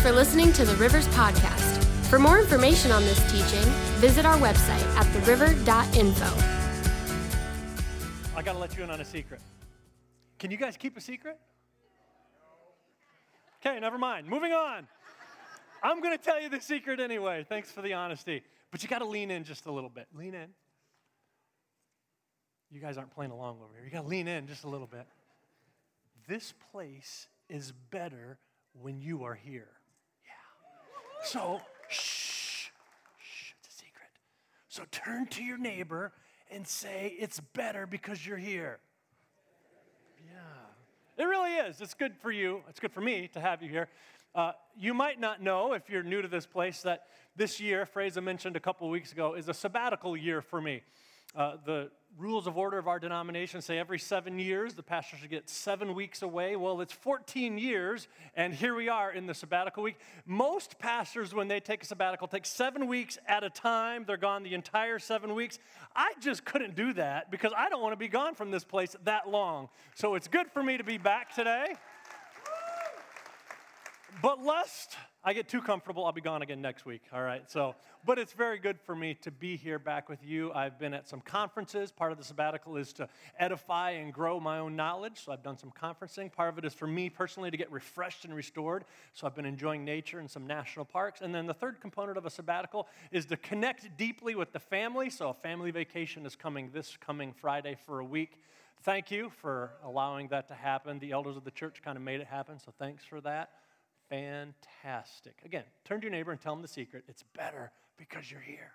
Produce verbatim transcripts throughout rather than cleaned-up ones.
for listening to the Rivers Podcast. For more information on this teaching, visit our website at the river dot info. I got to let you in on a secret. Can you guys keep a secret? Okay, never mind. Moving on. I'm going to tell you the secret anyway. Thanks for the honesty. But you got to lean in just a little bit. Lean in. You guys aren't playing along over here. You got to lean in just a little bit. This place is better when you are here. Yeah. So, shh, shh, it's a secret. So turn to your neighbor and say, it's better because you're here. Yeah. It really is. It's good for you. It's good for me to have you here. Uh, you might not know, if you're new to this place, that this year, a phrase I mentioned a couple of weeks ago, is a sabbatical year for me. Uh, the rules of order of our denomination say every seven years the pastor should get seven weeks away. Well, it's fourteen years, and here we are in the sabbatical week. Most pastors, when they take a sabbatical, take seven weeks at a time. They're gone the entire seven weeks. I just couldn't do that because I don't want to be gone from this place that long. So it's good for me to be back today. But lest I get too comfortable, I'll be gone again next week, all right? So, but it's very good for me to be here back with you. I've been at some conferences. Part of the sabbatical is to edify and grow my own knowledge, so I've done some conferencing. Part of it is for me personally to get refreshed and restored, so I've been enjoying nature and some national parks. And then the third component of a sabbatical is to connect deeply with the family, so a family vacation is coming this coming Friday for a week. Thank you for allowing that to happen. The elders of the church kind of made it happen, so thanks for that. Fantastic. Again, turn to your neighbor and tell them the secret. It's better because you're here.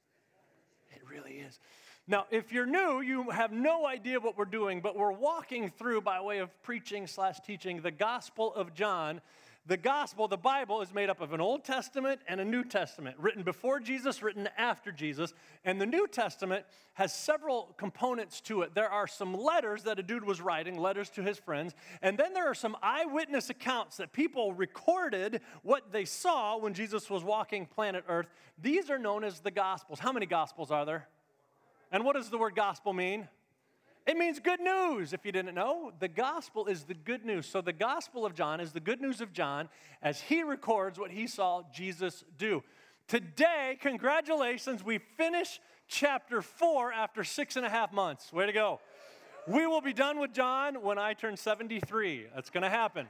It really is. Now, if you're new, you have no idea what we're doing, but we're walking through, by way of preaching slash teaching, the Gospel of John. The Gospel, the Bible, is made up of an Old Testament and a New Testament, written before Jesus, written after Jesus. And the New Testament has several components to it. There are some letters that a dude was writing, letters to his friends. And then there are some eyewitness accounts that people recorded what they saw when Jesus was walking planet Earth. These are known as the Gospels. How many Gospels are there? And what does the word gospel mean? It means good news, if you didn't know. The gospel is the good news. So the Gospel of John is the good news of John as he records what he saw Jesus do. Today, congratulations, we finish chapter four after six and a half months. Way to go. We will be done with John when I turn seventy-three. That's going to happen.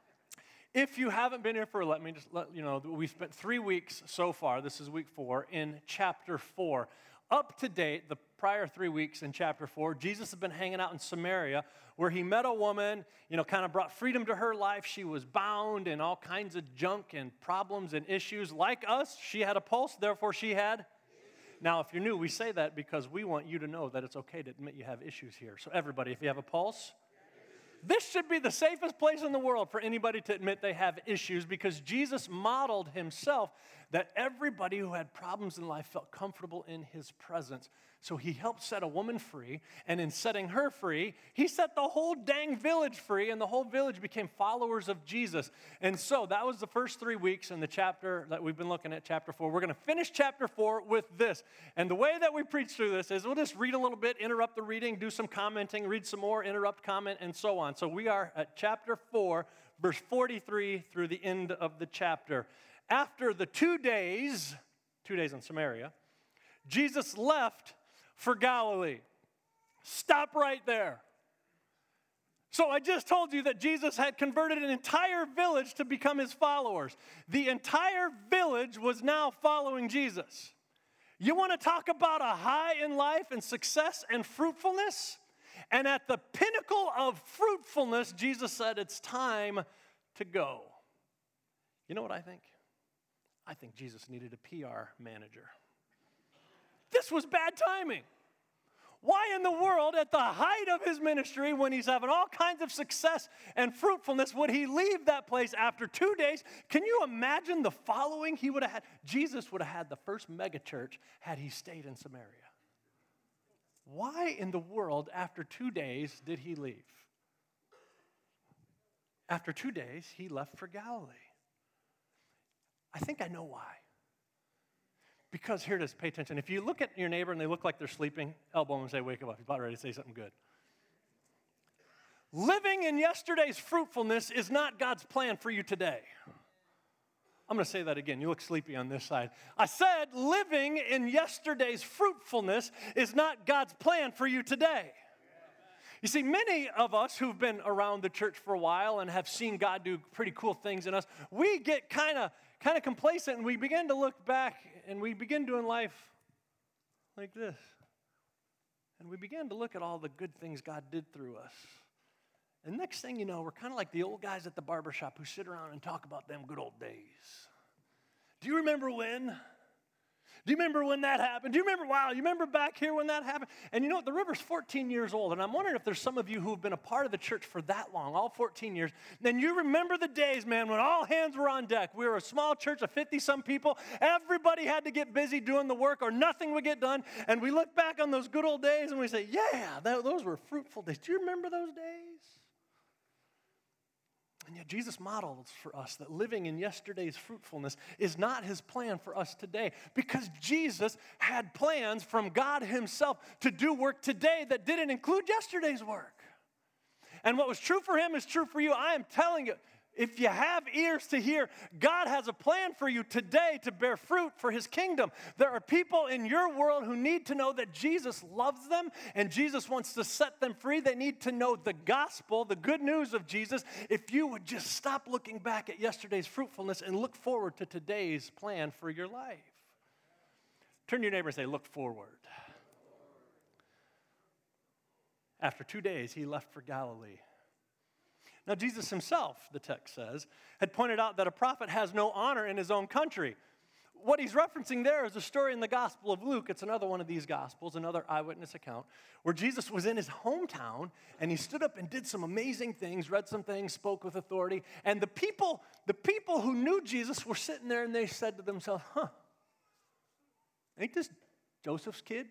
If you haven't been here for, let me just let you know, we spent three weeks so far, this is week four, in chapter four. Up to date, the prior three weeks in chapter four, Jesus had been hanging out in Samaria where he met a woman, you know, kind of brought freedom to her life. She was bound in all kinds of junk and problems and issues. Like us, she had a pulse, therefore she had. Now, if you're new, we say that because we want you to know that it's okay to admit you have issues here. So everybody, if you have a pulse, this should be the safest place in the world for anybody to admit they have issues because Jesus modeled himself that everybody who had problems in life felt comfortable in his presence. So he helped set a woman free, and in setting her free, he set the whole dang village free, and the whole village became followers of Jesus. And so that was the first three weeks in the chapter that we've been looking at, chapter four. We're going to finish chapter four with this. And the way that we preach through this is we'll just read a little bit, interrupt the reading, do some commenting, read some more, interrupt, comment, and so on. So we are at chapter four, verse forty-three through the end of the chapter. After the two days, two days in Samaria, Jesus left for Galilee. Stop right there. So I just told you that Jesus had converted an entire village to become his followers. The entire village was now following Jesus. You want to talk about a high in life and success and fruitfulness? And at the pinnacle of fruitfulness, Jesus said, it's time to go. You know what I think? I think Jesus needed a P R manager. This was bad timing. Why in the world, at the height of his ministry, when he's having all kinds of success and fruitfulness, would he leave that place after two days? Can you imagine the following he would have had? Jesus would have had the first megachurch had he stayed in Samaria. Why in the world, after two days, did he leave? After two days, he left for Galilee. I think I know why. Because here it is, pay attention. If you look at your neighbor and they look like they're sleeping, elbow them and say, wake up. He's about ready to say something good. Living in yesterday's fruitfulness is not God's plan for you today. I'm going to say that again. You look sleepy on this side. I said living in yesterday's fruitfulness is not God's plan for you today. You see, many of us who've been around the church for a while and have seen God do pretty cool things in us, we get kind of kind of complacent and we begin to look back and we begin doing life like this. And we begin to look at all the good things God did through us. And next thing you know, we're kind of like the old guys at the barbershop who sit around and talk about them good old days. Do you remember when? Do you remember when that happened? Do you remember, wow, you remember back here when that happened? And you know what, the river's fourteen years old, and I'm wondering if there's some of you who have been a part of the church for that long, all fourteen years, then you remember the days, man, when all hands were on deck. We were a small church of fifty-some people. Everybody had to get busy doing the work or nothing would get done, and we look back on those good old days and we say, yeah, that, those were fruitful days. Do you remember those days? And yet Jesus models for us that living in yesterday's fruitfulness is not his plan for us today, because Jesus had plans from God himself to do work today that didn't include yesterday's work. And what was true for him is true for you. I am telling you, if you have ears to hear, God has a plan for you today to bear fruit for his kingdom. There are people in your world who need to know that Jesus loves them and Jesus wants to set them free. They need to know the gospel, the good news of Jesus. If you would just stop looking back at yesterday's fruitfulness and look forward to today's plan for your life. Turn to your neighbor and say, look forward. After two days, he left for Galilee. Now, Jesus himself, the text says, had pointed out that a prophet has no honor in his own country. What he's referencing there is a story in the Gospel of Luke. It's another one of these Gospels, another eyewitness account, where Jesus was in his hometown, and he stood up and did some amazing things, read some things, spoke with authority, and the people, the people who knew Jesus were sitting there, and they said to themselves, huh, ain't this Joseph's kid?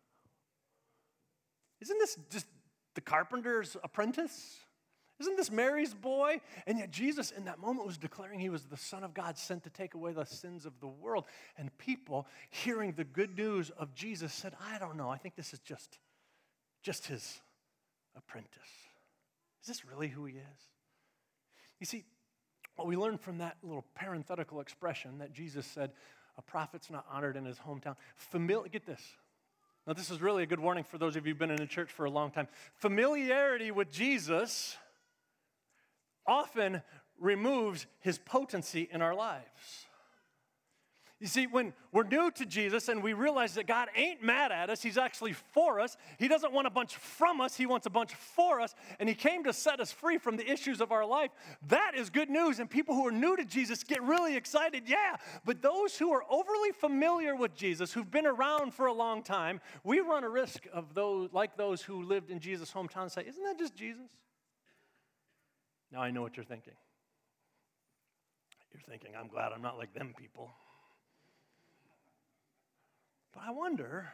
Isn't this just the carpenter's apprentice? Isn't this Mary's boy? And yet Jesus in that moment was declaring he was the Son of God sent to take away the sins of the world. And people hearing the good news of Jesus said, I don't know, I think this is just, just his apprentice. Is this really who he is? You see, what we learned from that little parenthetical expression that Jesus said, a prophet's not honored in his hometown. Famili- get this. Now this is really a good warning for those of you who've been in the church for a long time. Familiarity with Jesus often removes his potency in our lives. You see, when we're new to Jesus and we realize that God ain't mad at us, he's actually for us. He doesn't want a bunch from us, he wants a bunch for us, and he came to set us free from the issues of our life. That is good news, and people who are new to Jesus get really excited, yeah. But those who are overly familiar with Jesus, who've been around for a long time, we run a risk of those, like those who lived in Jesus' hometown, say, isn't that just Jesus? Now I know what you're thinking. You're thinking, I'm glad I'm not like them people. But I wonder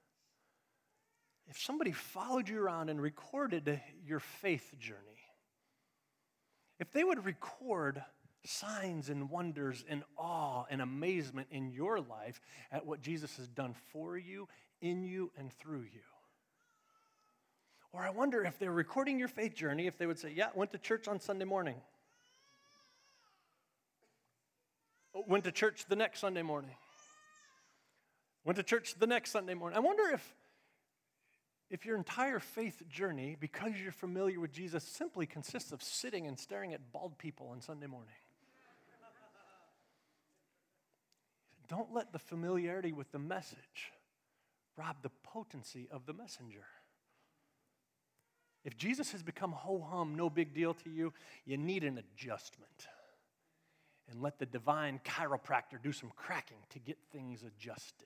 if somebody followed you around and recorded your faith journey, if they would record signs and wonders and awe and amazement in your life at what Jesus has done for you, in you, and through you. Or I wonder if they're recording your faith journey, if they would say, yeah, went to church on Sunday morning. Went to church the next Sunday morning. Went to church the next Sunday morning. I wonder if, if your entire faith journey, because you're familiar with Jesus, simply consists of sitting and staring at bald people on Sunday morning. Don't let the familiarity with the message rob the potency of the messenger. If Jesus has become ho-hum, no big deal to you, you need an adjustment. And let the divine chiropractor do some cracking to get things adjusted.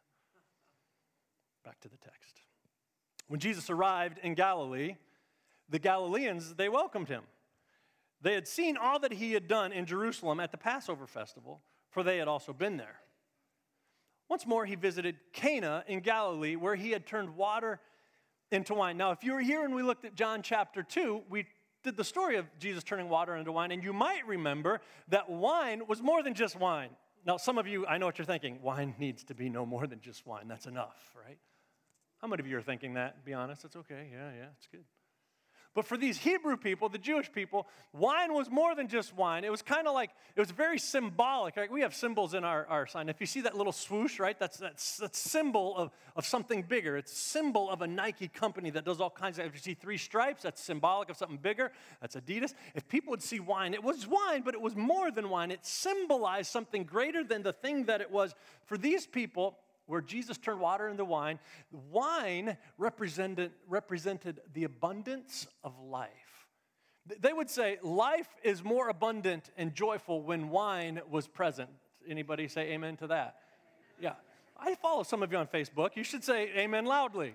Back to the text. When Jesus arrived in Galilee, the Galileans, they welcomed him. They had seen all that he had done in Jerusalem at the Passover festival, for they had also been there. Once more, he visited Cana in Galilee, where he had turned water into wine. Now, if you were here and we looked at John chapter two, we did the story of Jesus turning water into wine, and you might remember that wine was more than just wine. Now, some of you, I know what you're thinking, wine needs to be no more than just wine. That's enough, right? How many of you are thinking that? Be honest, it's okay. Yeah, yeah, it's good. But for these Hebrew people, the Jewish people, wine was more than just wine. It was kind of like, it was very symbolic. Right? We have symbols in our, our sign. If you see that little swoosh, right, that's that's that's symbol of, of something bigger. It's symbol of a Nike company that does all kinds of, if you see three stripes, that's symbolic of something bigger. That's Adidas. If people would see wine, it was wine, but it was more than wine. It symbolized something greater than the thing that it was. For these people, where Jesus turned water into wine, wine represented, represented the abundance of life. They would say life is more abundant and joyful when wine was present. Anybody say amen to that? Yeah. I follow some of you on Facebook. You should say amen loudly.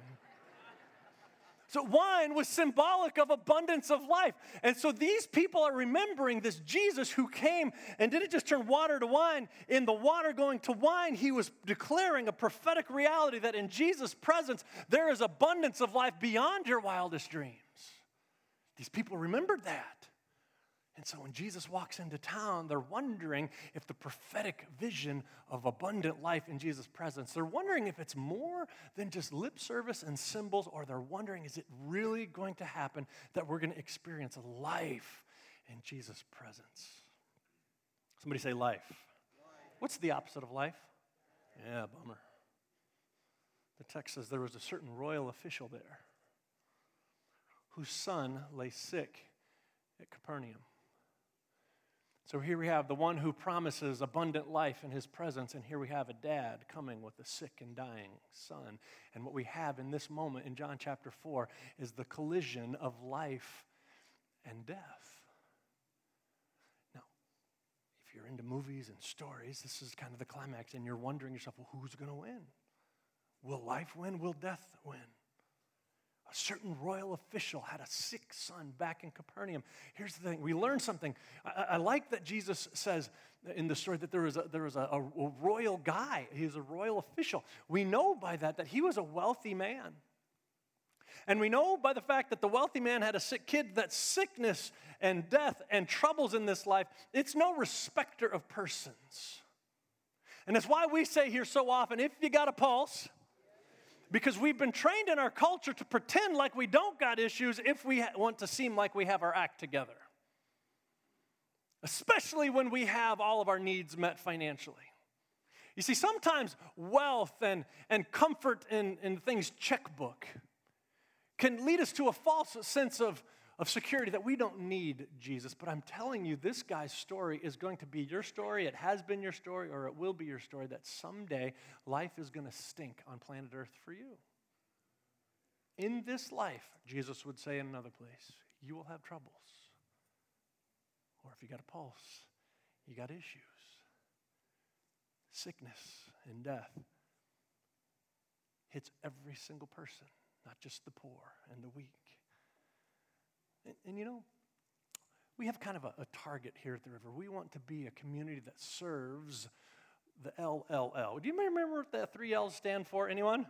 So wine was symbolic of abundance of life. And so these people are remembering this Jesus who came and didn't just turn water to wine. In the water going to wine, he was declaring a prophetic reality that in Jesus' presence, there is abundance of life beyond your wildest dreams. These people remembered that. And so when Jesus walks into town, they're wondering if the prophetic vision of abundant life in Jesus' presence, they're wondering if it's more than just lip service and symbols, or they're wondering, is it really going to happen that we're going to experience life in Jesus' presence? Somebody say life. Life. What's the opposite of life? Yeah, bummer. The text says there was a certain royal official there whose son lay sick at Capernaum. So here we have the one who promises abundant life in his presence, and here we have a dad coming with a sick and dying son. And what we have in this moment in John chapter four is the collision of life and death. Now, if you're into movies and stories, this is kind of the climax, and you're wondering yourself, well, who's going to win? Will life win? Will death win? A certain royal official had a sick son back in Capernaum. Here's the thing. We learn something. I, I like that Jesus says in the story that there was, a, there was a, a, a royal guy. He was a royal official. We know by that that he was a wealthy man. And we know by the fact that the wealthy man had a sick kid that sickness and death and troubles in this life, it's no respecter of persons. And that's why we say here so often, if you got a pulse, because we've been trained in our culture to pretend like we don't got issues if we ha- want to seem like we have our act together. Especially when we have all of our needs met financially. You see, sometimes wealth and, and comfort in, in things checkbook can lead us to a false sense of, of security that we don't need Jesus. But I'm telling you, this guy's story is going to be your story. It has been your story, or it will be your story, that someday life is going to stink on planet Earth for you. In this life, Jesus would say in another place, you will have troubles. Or if you got a pulse, you got issues. Sickness and death hits every single person, not just the poor and the weak. And, and you know, we have kind of a, a target here at the River. We want to be a community that serves the L L L. Do you remember what the three L's stand for? Anyone?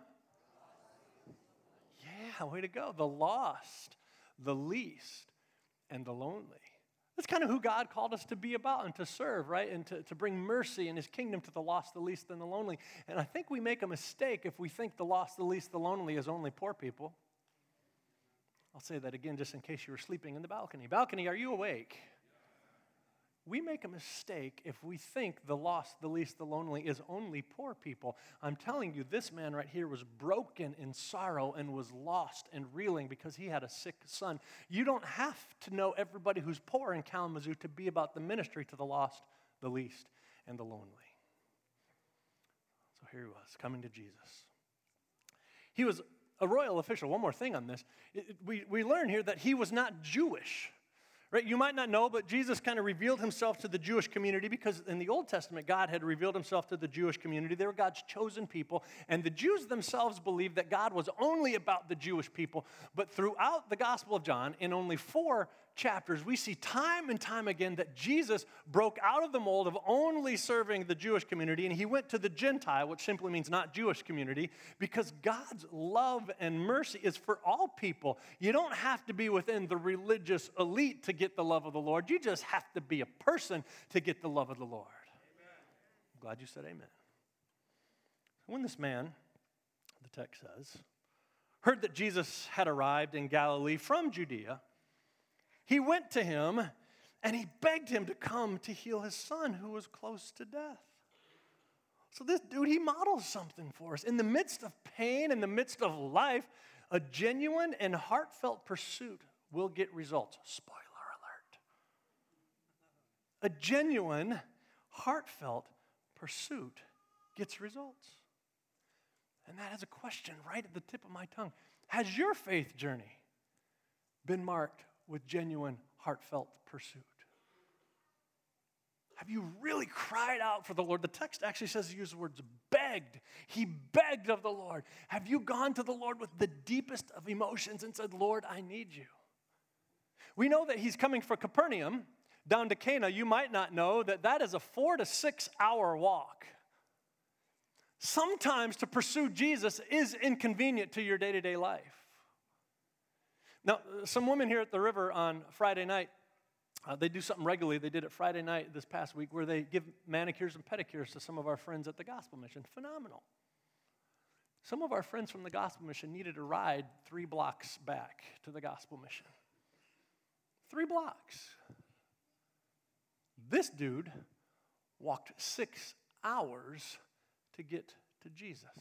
Yeah, way to go. The lost, the least, and the lonely. That's kind of who God called us to be about and to serve, right? And to, to bring mercy in his kingdom to the lost, the least, and the lonely. And I think we make a mistake if we think the lost, the least, the lonely is only poor people. I'll say that again just in case you were sleeping in the balcony. Balcony, are you awake? We make a mistake if we think the lost, the least, the lonely is only poor people. I'm telling you, this man right here was broken in sorrow and was lost and reeling because he had a sick son. You don't have to know everybody who's poor in Kalamazoo to be about the ministry to the lost, the least, and the lonely. So here he was, coming to Jesus. He was a royal official. One more thing on this. It, it, we, we learn here that he was not Jewish. Right? You might not know, but Jesus kind of revealed himself to the Jewish community because in the Old Testament, God had revealed himself to the Jewish community. They were God's chosen people, and the Jews themselves believed that God was only about the Jewish people. But throughout the Gospel of John, in only four chapters, we see time and time again that Jesus broke out of the mold of only serving the Jewish community, and he went to the Gentile, which simply means not Jewish community, because God's love and mercy is for all people. You don't have to be within the religious elite to get the love of the Lord. You just have to be a person to get the love of the Lord. Amen. I'm glad you said amen. When this man, the text says, heard that Jesus had arrived in Galilee from Judea, He went to him and he begged him to come to heal his son who was close to death. So this dude, he models something for us. In the midst of pain, in the midst of life, a genuine and heartfelt pursuit will get results. Spoiler alert. A genuine, heartfelt pursuit gets results. And that is a question right at the tip of my tongue. Has your faith journey been marked with genuine, heartfelt pursuit? Have you really cried out for the Lord? The text actually says he used the words begged. He begged of the Lord. Have you gone to the Lord with the deepest of emotions and said, Lord, I need you? We know that he's coming from Capernaum down to Cana. You might not know that that is a four to six hour walk. Sometimes to pursue Jesus is inconvenient to your day-to-day life. Now, some women here at the river on Friday night, Uh, they do something regularly. They did it Friday night this past week where they give manicures and pedicures to some of our friends at the Gospel Mission. Phenomenal. Some of our friends from the Gospel Mission needed a ride three blocks back to the Gospel Mission. Three blocks. This dude walked six hours to get to Jesus.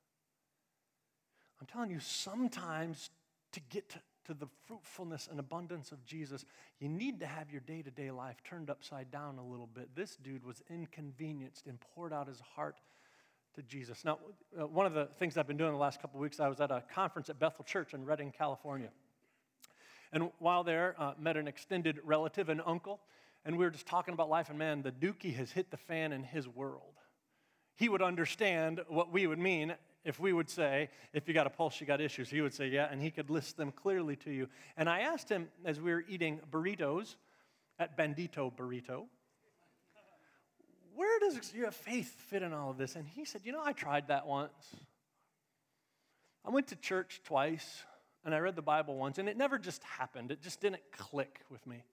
I'm telling you, sometimes to get to to the fruitfulness and abundance of Jesus, you need to have your day-to-day life turned upside down a little bit. This dude was inconvenienced and poured out his heart to Jesus. Now, uh, one of the things I've been doing the last couple of weeks, I was at a conference at Bethel Church in Redding, California. And while there, uh, met an extended relative, an uncle, and we were just talking about life, and man, the dookie has hit the fan in his world. He would understand what we would mean if we would say, if you got a pulse, you got issues. He would say, yeah, and he could list them clearly to you. And I asked him, as we were eating burritos at Bandito Burrito, where does your faith fit in all of this? And he said, you know, I tried that once. I went to church twice, and I read the Bible once, and it never just happened. It just didn't click with me.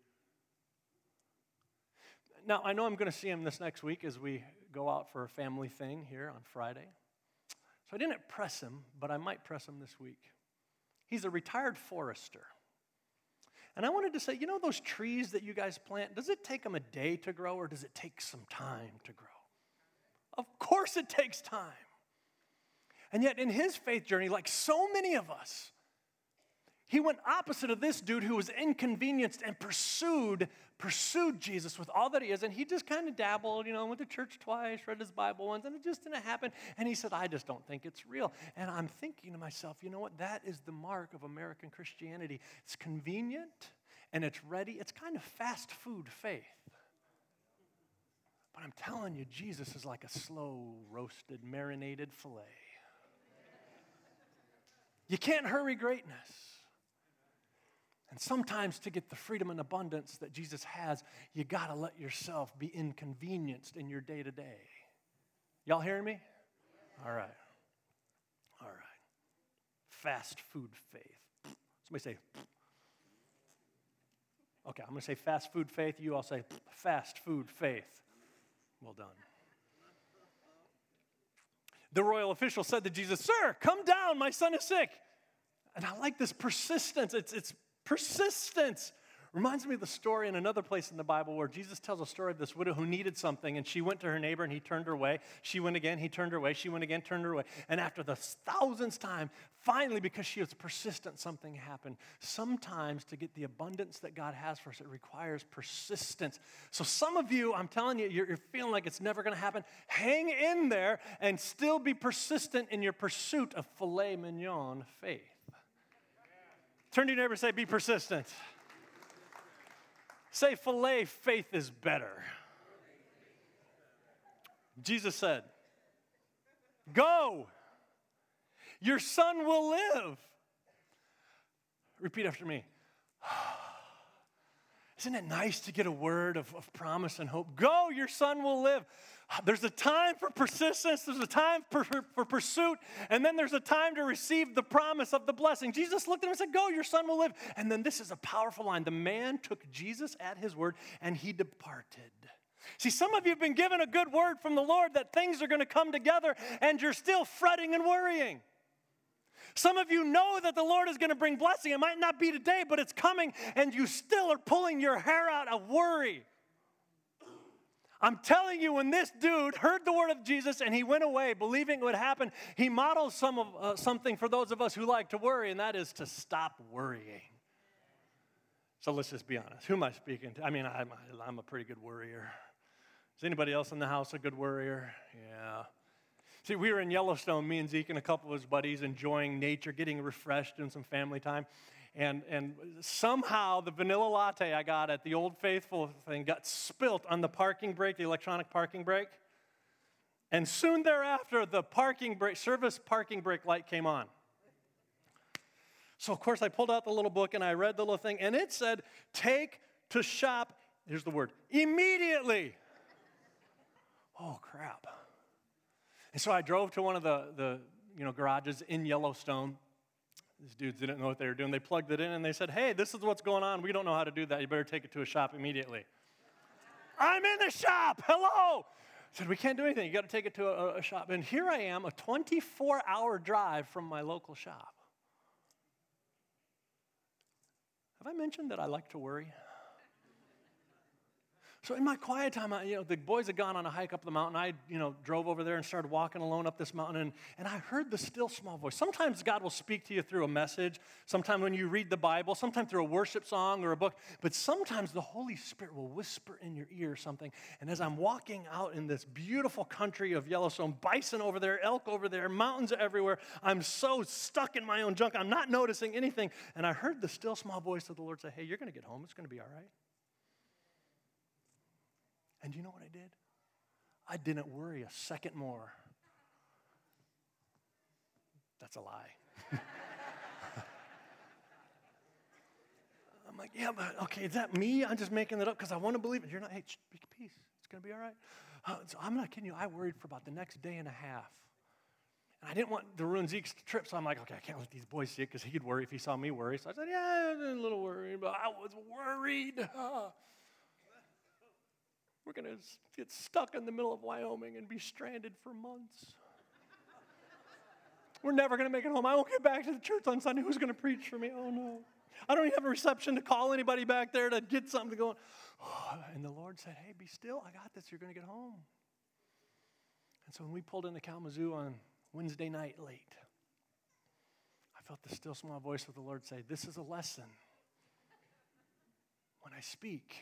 Now, I know I'm going to see him this next week as we go out for a family thing here on Friday. So I didn't press him, but I might press him this week. He's a retired forester. And I wanted to say, you know those trees that you guys plant, does it take them a day to grow or does it take some time to grow? Of course it takes time. And yet in his faith journey, like so many of us, he went opposite of this dude who was inconvenienced and pursued, pursued Jesus with all that he is. And he just kind of dabbled, you know, went to church twice, read his Bible once, and it just didn't happen. And he said, I just don't think it's real. And I'm thinking to myself, you know what? That is the mark of American Christianity. It's convenient and it's ready. It's kind of fast food faith. But I'm telling you, Jesus is like a slow roasted, marinated filet. You can't hurry greatness. And sometimes to get the freedom and abundance that Jesus has, you got to let yourself be inconvenienced in your day-to-day. Y'all hearing me? All right. All right. Fast food faith. Somebody say, okay, I'm going to say fast food faith. You all say fast food faith. Well done. The royal official said to Jesus, sir, come down, my son is sick. And I like this persistence. It's, it's persistence. Reminds me of the story in another place in the Bible where Jesus tells a story of this widow who needed something, and she went to her neighbor, and he turned her away. She went again, he turned her away. She went again, turned her away. And after the thousandth time, finally, because she was persistent, something happened. Sometimes to get the abundance that God has for us, it requires persistence. So some of you, I'm telling you, you're, you're feeling like it's never going to happen. Hang in there and still be persistent in your pursuit of filet mignon faith. Turn to your neighbor and say, be persistent. Say, filet faith is better. Jesus said, go. Your son will live. Repeat after me. Isn't it nice to get a word of, of promise and hope? Go, your son will live. There's a time for persistence, there's a time for, for, for pursuit, and then there's a time to receive the promise of the blessing. Jesus looked at him and said, go, your son will live. And then this is a powerful line. The man took Jesus at his word, and he departed. See, some of you have been given a good word from the Lord that things are going to come together, and you're still fretting and worrying. Some of you know that the Lord is going to bring blessing. It might not be today, but it's coming, and you still are pulling your hair out of worry. I'm telling you, when this dude heard the word of Jesus and he went away believing it would happen, he models some of, uh, something for those of us who like to worry, and that is to stop worrying. So let's just be honest. Who am I speaking to? I mean, I'm, I'm a pretty good worrier. Is anybody else in the house a good worrier? Yeah. See, we were in Yellowstone, me and Zeke and a couple of his buddies, enjoying nature, getting refreshed, doing some family time. And, and somehow the vanilla latte I got at the Old Faithful thing got spilt on the parking brake, the electronic parking brake. And soon thereafter, the parking brake, service parking brake light came on. So, of course, I pulled out the little book and I read the little thing, and it said, take to shop, here's the word, immediately. Oh, crap. And so I drove to one of the, the you know, garages in Yellowstone. These dudes didn't know what they were doing. They plugged it in and they said, hey, this is what's going on. We don't know how to do that. You better take it to a shop immediately. I'm in the shop. Hello. I said, we can't do anything. You got to take it to a, a shop. And here I am, a twenty-four hour drive from my local shop. Have I mentioned that I like to worry? So in my quiet time, I, you know, the boys had gone on a hike up the mountain. I, you know, drove over there and started walking alone up this mountain, and, and I heard the still small voice. Sometimes God will speak to you through a message, sometimes when you read the Bible, sometimes through a worship song or a book, but sometimes the Holy Spirit will whisper in your ear something. And as I'm walking out in this beautiful country of Yellowstone, bison over there, elk over there, mountains everywhere, I'm so stuck in my own junk, I'm not noticing anything. And I heard the still small voice of the Lord say, hey, you're going to get home. It's going to be all right. And you know what I did? I didn't worry a second more. That's a lie. I'm like, yeah, but okay, is that me? I'm just making it up because I want to believe it. You're not, hey, be at peace. It's going to be all right. Uh, so I'm not kidding you. I worried for about the next day and a half. And I didn't want to ruin Zeke's trip, so I'm like, okay, I can't let these boys see it because he could worry if he saw me worry. So I said, yeah, I'm a little worried, but I was worried. We're going to get stuck in the middle of Wyoming and be stranded for months. We're never going to make it home. I won't get back to the church on Sunday. Who's going to preach for me? Oh, no. I don't even have a reception to call anybody back there to get something going. And the Lord said, hey, be still. I got this. You're going to get home. And so when we pulled into Kalamazoo on Wednesday night late, I felt the still small voice of the Lord say, this is a lesson. When I speak,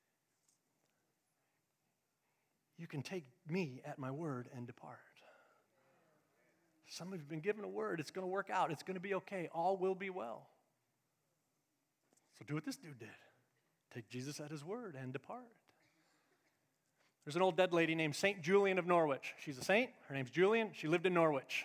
you can take me at my word and depart. Some of you have been given a word. It's going to work out. It's going to be okay. All will be well. So do what this dude did. Take Jesus at his word and depart. There's an old dead lady named Saint Julian of Norwich. She's a saint. Her name's Julian. She lived in Norwich.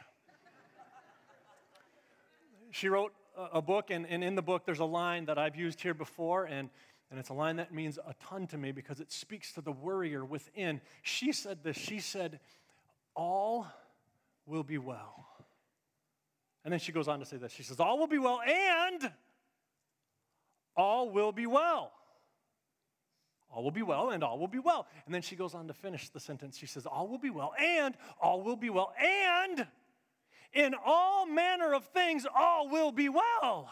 She wrote a, a book, and, and in the book there's a line that I've used here before, and And it's a line that means a ton to me because it speaks to the worrier within. She said this. She said, all will be well. And then she goes on to say this. She says, all will be well and all will be well. All will be well and all will be well. And then she goes on to finish the sentence. She says, all will be well and all will be well. And in all manner of things, all will be well.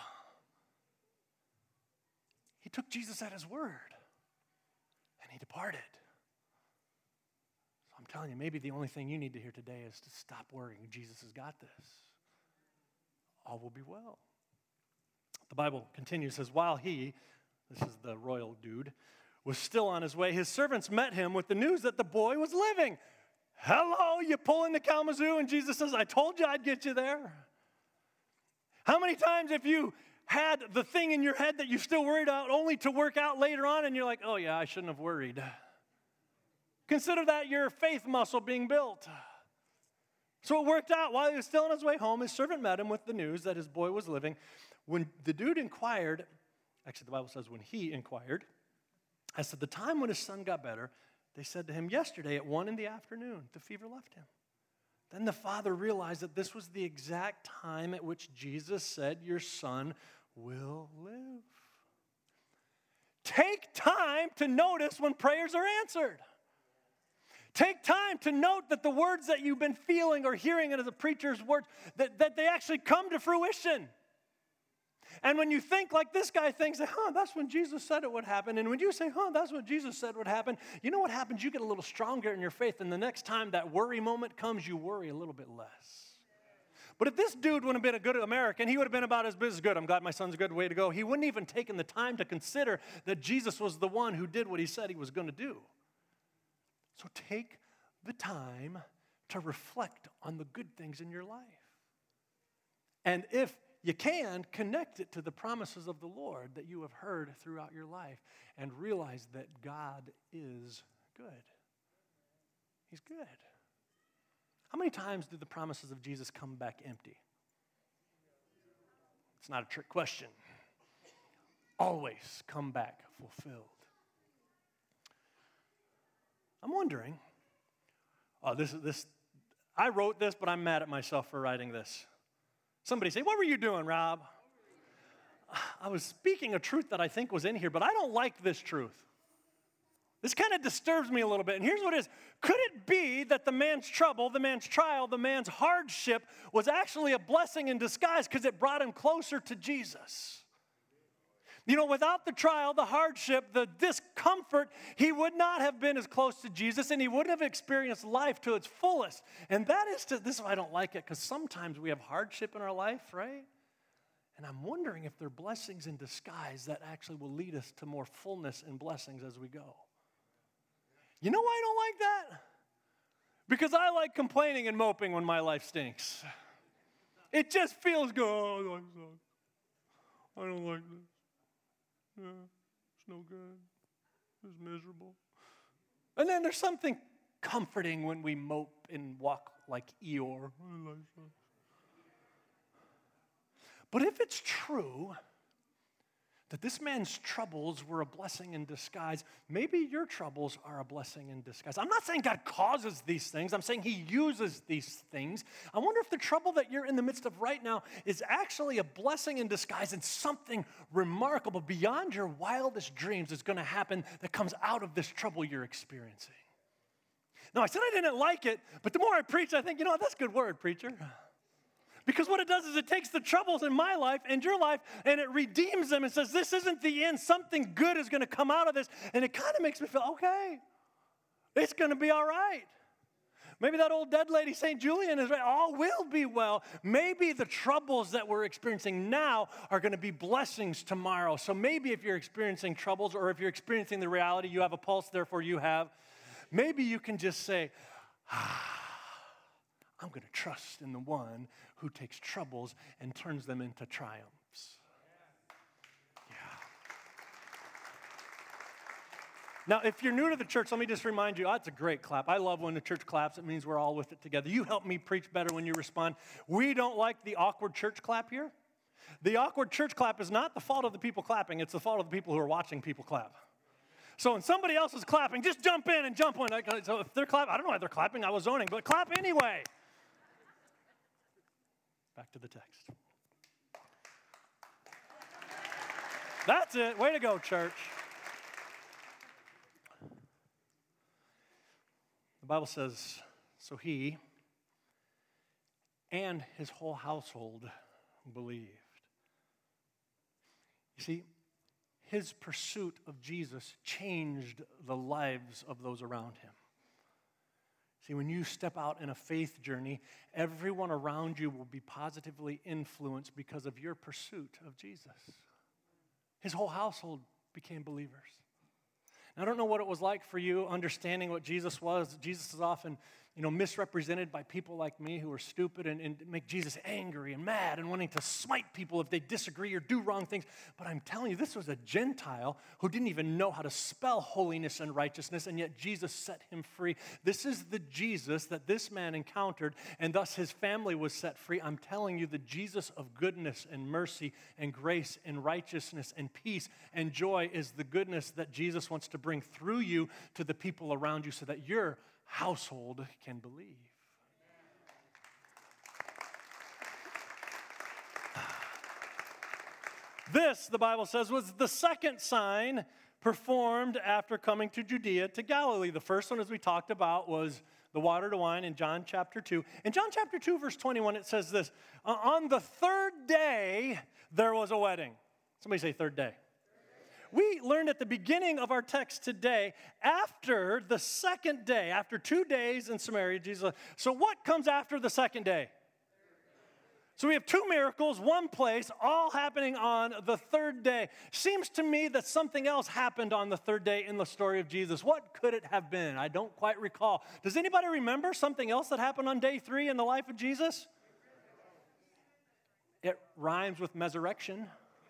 He took Jesus at his word, and he departed. So I'm telling you, maybe the only thing you need to hear today is to stop worrying. Jesus has got this. All will be well. The Bible continues, says, while he, this is the royal dude, was still on his way, his servants met him with the news that the boy was living. Hello, you pull into Kalamazoo, and Jesus says, I told you I'd get you there. How many times have you had the thing in your head that you still worried about only to work out later on, and you're like, oh yeah, I shouldn't have worried. Consider that your faith muscle being built. So it worked out. While he was still on his way home, his servant met him with the news that his boy was living. When the dude inquired, actually the Bible says when he inquired, as to the time when his son got better, they said to him, yesterday at one in the afternoon, the fever left him. Then the father realized that this was the exact time at which Jesus said, your son will live. Take time to notice when prayers are answered. Take time to note that the words that you've been feeling or hearing as a preacher's words, that, that they actually come to fruition. And when you think like this guy thinks, huh, that's when Jesus said it would happen. And when you say, huh, that's what Jesus said would happen, you know what happens? You get a little stronger in your faith. And the next time that worry moment comes, you worry a little bit less. But if this dude would have been a good American, he would have been about his business. Good, I'm glad my son's a good way to go. He wouldn't even taken the time to consider that Jesus was the one who did what he said he was going to do. So take the time to reflect on the good things in your life. And if you can, connect it to the promises of the Lord that you have heard throughout your life and realize that God is good. He's good. How many times did the promises of Jesus come back empty? It's not a trick question. Always come back fulfilled. I'm wondering, oh, this is this. I wrote this, but I'm mad at myself for writing this. Somebody say, what were you doing, Rob? I was speaking a truth that I think was in here, but I don't like this truth. This kind of disturbs me a little bit. And here's what it is. Could it be that the man's trouble, the man's trial, the man's hardship was actually a blessing in disguise because it brought him closer to Jesus? You know, without the trial, the hardship, the discomfort, he would not have been as close to Jesus, and he wouldn't have experienced life to its fullest. And that is, to, this is why I don't like it, because sometimes we have hardship in our life, right? And I'm wondering if there are blessings in disguise that actually will lead us to more fullness and blessings as we go. You know why I don't like that? Because I like complaining and moping when my life stinks. It just feels good. Oh, life sucks. I don't like this. Yeah, it's no good. It's miserable. And then there's something comforting when we mope and walk like Eeyore. But if it's true that this man's troubles were a blessing in disguise, maybe your troubles are a blessing in disguise. I'm not saying God causes these things. I'm saying he uses these things. I wonder if the trouble that you're in the midst of right now is actually a blessing in disguise, and something remarkable beyond your wildest dreams is going to happen that comes out of this trouble you're experiencing. Now, I said I didn't like it, but the more I preach, I think, you know what, that's a good word, preacher. Because what it does is it takes the troubles in my life and your life and it redeems them and says, this isn't the end. Something good is going to come out of this. And it kind of makes me feel, okay, it's going to be all right. Maybe that old dead lady, Saint Julian, is right. All will be well. Maybe the troubles that we're experiencing now are going to be blessings tomorrow. So maybe if you're experiencing troubles, or if you're experiencing the reality, you have a pulse, therefore you have, maybe you can just say, ah, I'm going to trust in the one who takes troubles and turns them into triumphs. Yeah. Now, if you're new to the church, let me just remind you, oh, that's a great clap. I love when the church claps. It means we're all with it together. You help me preach better when you respond. We don't like the awkward church clap here. The awkward church clap is not the fault of the people clapping. It's the fault of the people who are watching people clap. So when somebody else is clapping, just jump in and jump in. So if they're clapping, I don't know why they're clapping. I was zoning, but clap anyway. Back to the text. That's it. Way to go, church. The Bible says, so he and his whole household believed. You see, his pursuit of Jesus changed the lives of those around him. See, when you step out in a faith journey, everyone around you will be positively influenced because of your pursuit of Jesus. His whole household became believers. Now, I don't know what it was like for you understanding what Jesus was. Jesus is often, you know, misrepresented by people like me who are stupid and, and make Jesus angry and mad and wanting to smite people if they disagree or do wrong things. But I'm telling you, this was a Gentile who didn't even know how to spell holiness and righteousness, and yet Jesus set him free. This is the Jesus that this man encountered, and thus his family was set free. I'm telling you, the Jesus of goodness and mercy and grace and righteousness and peace and joy is the goodness that Jesus wants to bring through you to the people around you so that your household can believe. This, the Bible says, was the second sign performed after coming to Judea to Galilee. The first one, as we talked about, was the water to wine in John chapter two. In John chapter two, verse twenty-one, it says this, on the third day, there was a wedding. Somebody say third day. We learned at the beginning of our text today, after the second day, after two days in Samaria, Jesus, so what comes after the second day? So we have two miracles, one place, all happening on the third day. Seems to me that something else happened on the third day in the story of Jesus. What could it have been? I don't quite recall. Does anybody remember something else that happened on day three in the life of Jesus? It rhymes with resurrection.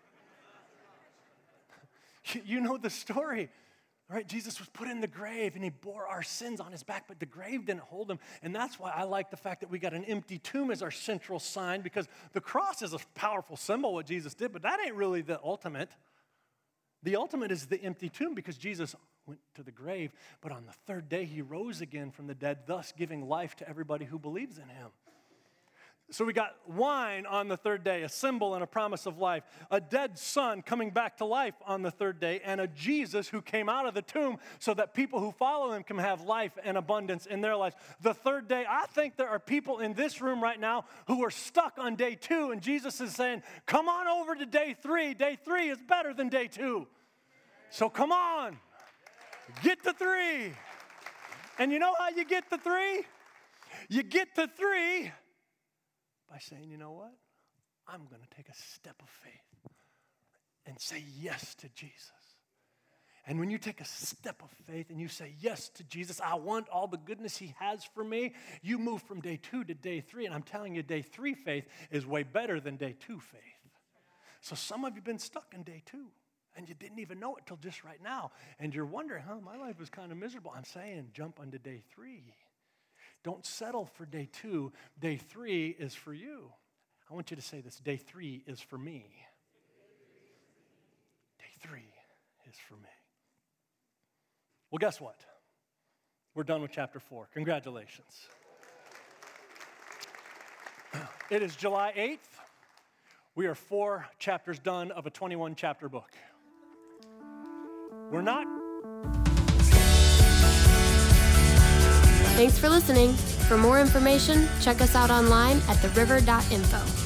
You know the story, right? Jesus was put in the grave, and he bore our sins on his back, but the grave didn't hold him, and that's why I like the fact that we got an empty tomb as our central sign, because the cross is a powerful symbol what Jesus did, but that ain't really the ultimate. The ultimate is the empty tomb, because Jesus went to the grave, but on the third day he rose again from the dead, thus giving life to everybody who believes in him. So we got wine on the third day, a symbol and a promise of life, a dead son coming back to life on the third day, and a Jesus who came out of the tomb so that people who follow him can have life and abundance in their lives. The third day, I think there are people in this room right now who are stuck on day two, and Jesus is saying, come on over to day three. Day three is better than day two. So come on, get to three. And you know how you get to three? You get to three by saying, you know what? I'm going to take a step of faith and say yes to Jesus. And when you take a step of faith and you say yes to Jesus, I want all the goodness he has for me, you move from day two to day three. And I'm telling you, day three faith is way better than day two faith. So some of you have been stuck in day two, and you didn't even know it till just right now. And you're wondering, huh, my life was kind of miserable. I'm saying jump onto day three. Don't settle for day two. Day three is for you. I want you to say this. Day three is for me. Day three is for me. Well, guess what? We're done with chapter four. Congratulations. It is July eighth. We are four chapters done of a twenty-one chapter book. We're not. Thanks for listening. For more information, check us out online at the river dot info.